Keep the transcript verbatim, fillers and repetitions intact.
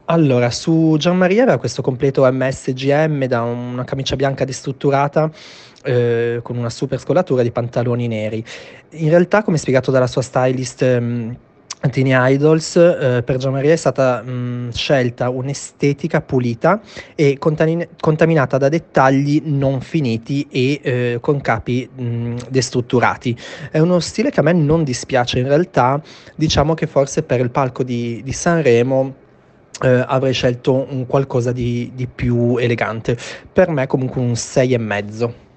Allora, su Gianmaria aveva questo completo M S G M da una camicia bianca destrutturata, ehm, con una super scollatura di pantaloni neri. In realtà, come spiegato dalla sua stylist, mhmm, Tiny Idols, ehm, per Gianmaria è stata, mhmm, scelta un'estetica pulita e contamine contaminata da dettagli non finiti e, ehm, con capi, mhmm, destrutturati. È uno stile che a me non dispiace in realtà, diciamo che forse per il palco di di Sanremo, ehm, avrei scelto un qualcosa di di più elegante. Per me comunque un sei e mezzo.